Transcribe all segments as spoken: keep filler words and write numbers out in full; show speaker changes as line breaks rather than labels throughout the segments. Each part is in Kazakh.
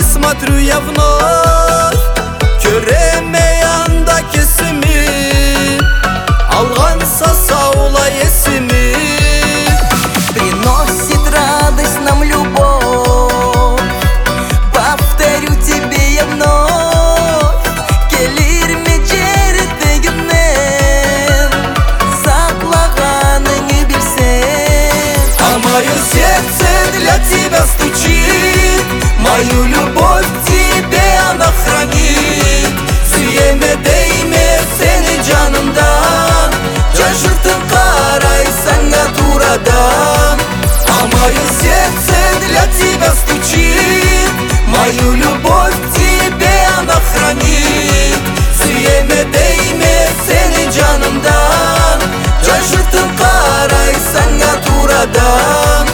смотрю я вновь, көремей анда кесими, алганса саула есими.
Приносит радость нам любовь, повторю тебе я вновь. Келир мечерет дегенен, заклаганы не берсен.
А мое сердце для тебя стучит, мою любовь тебе она хранит. Сүйеме дейме сени жанымдан, жашыртын карайсаңа турадан. А мое сердце для тебя стучит, мою любовь тебе она хранит. Сүйеме дейме сени жанымдан, жашыртын карайсаңа турадан.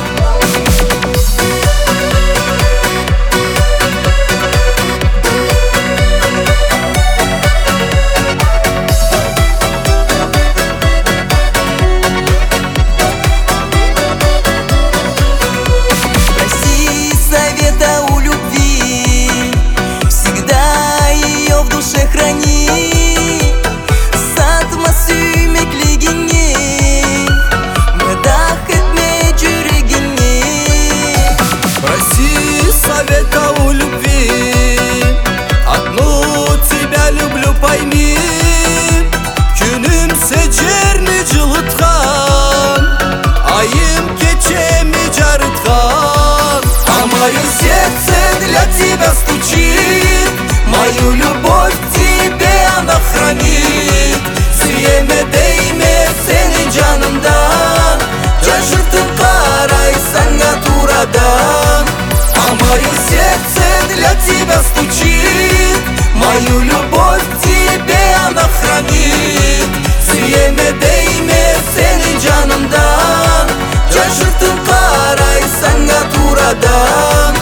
Пойми, күнүмсе жерни жылыткан, айым кечеми жарыткан. А мое сердце для тебя стучит, мою любовь тебе она хранит. Сүйеме дейме сени жанымдан, жашыртын карайсаңа турадан. А мое сердце для тебя стучит, мою любовь тебе она хранит. Сүйеме дейме сени жанымдан, жашыртын карайсаңа турадан.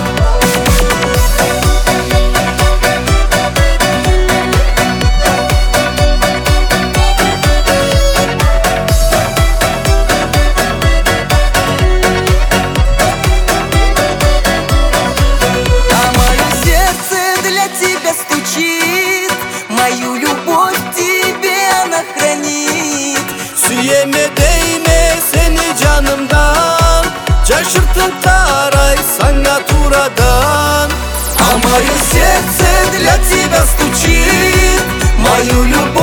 А мое сердце для тебя стучит, мою любовь тебе она хранит.
Сүйеме дейме сени жанымдан, жашыртын карайсаңа турадан. А мое сердце для тебя стучит, мою любовь